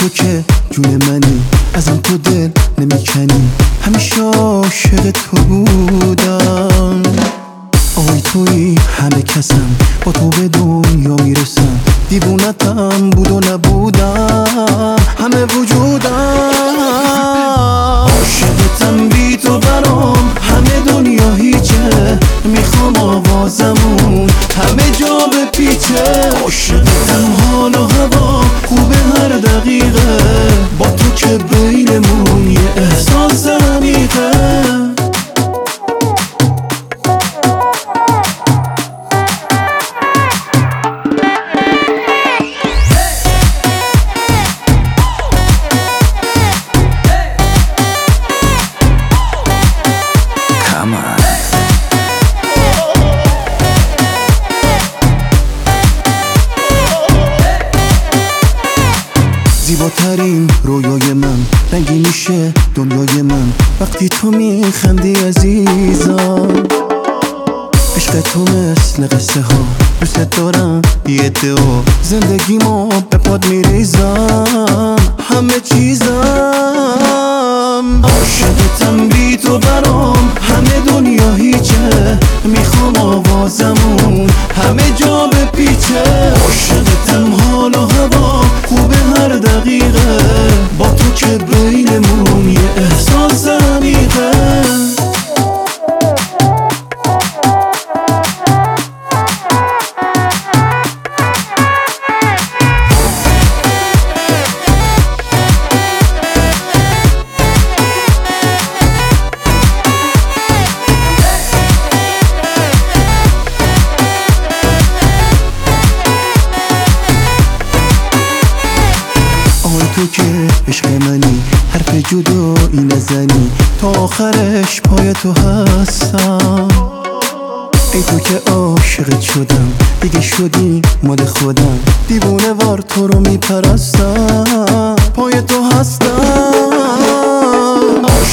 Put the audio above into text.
تو که جون منی، ازم تو دل نمیکنی، همیشه عاشق تو بودم. آی تویی همه کسم، با تو به دنیا میرسم، دیوونتم بود و نبودم، همه وجودم. عاشقتم بی تو برام همه دنیا هیچه، میخوام آوازمون همه جا بپیچه. عاشقتم حال و هوا خوبه هر دقیقه، با تو که بینمون یه احساس عمیقه. زیباترین رویای من، رنگی میشه دنیای من وقتی تو میخندی عزیزم. عشق تو مثل قصه ها، دوست دارم بی ادعا، زندگیمو به پاد میریزم، همه چیزم. عاشقتم بی تو برام همه دنیا هیچه، میخوام آوازمون همه جا بپیچه. عاشقتم حال و هوا خوبه هر دقیقه، با تو که بینمون یه احساس عمیقه. تو که عشق منی، حرف جدایی نزنی، تا آخرش پای تو هستم. ای تو که عاشقت شدم، دیگه شدی مال خودم، دیوونه وار تو رو میپرستم، پای تو هستم.